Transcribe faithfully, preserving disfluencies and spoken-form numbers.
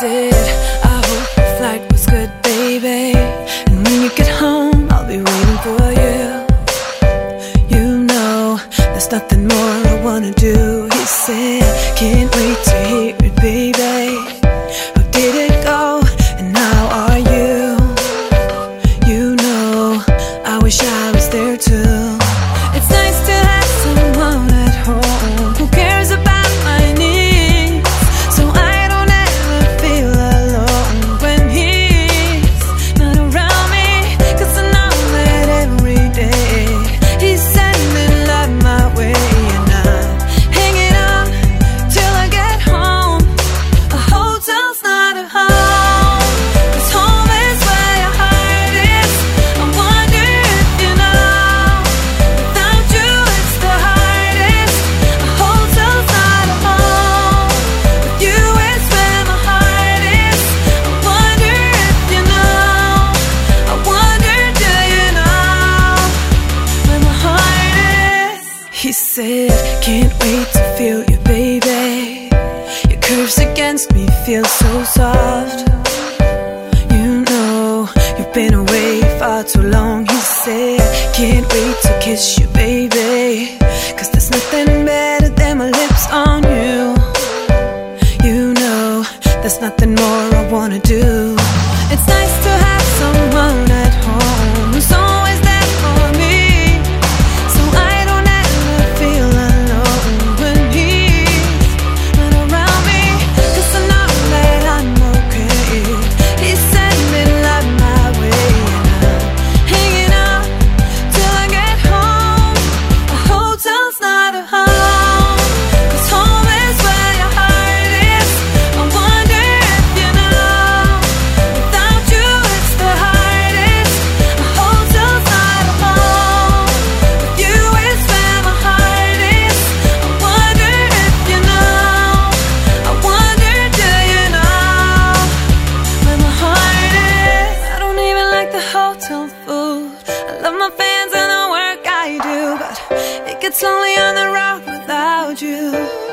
said, I hope your flight was good, baby, and when you get home, I'll be waiting for you. You know, there's nothing more I wanna do. He said, can't wait to hear it, baby. How did it go, and how are you? You know, I wish I was there too. It's nice to have someone at home who cares about my needs, so I don't ever feel alone when he's not around me. Cause I know that every day he's sending love my way, and I'm hanging on till I get home. A hotel's not a home, cause home is where your heart is. I wonder if you know, without you it's the hardest. A hotel's not a home, with you it's where my heart is. I wonder if you know, I wonder do you know where my heart is. He said, can't wait to feel you, baby. Your curves against me feel so soft. You know, you've been away far too long. He said, can't wait to kiss you, baby, cause there's nothing better than my lips on you. You know, there's nothing more I wanna do. It's nice to have someone at home who's always there for me, so I don't ever feel alone when he's not around me. Cause I know that I'm okay. He's sending love my way, and I'm hanging out till I get home. A hotel's not a home, cause home is where your heart is. I wonder if you know, without you it's the hardest. A hotel's not a home, with you it's where my heart is. I wonder if you know, I wonder do you know where my heart is. I don't even like the hotel food. I love my fans and the work I do, but it gets lonely on the road without you.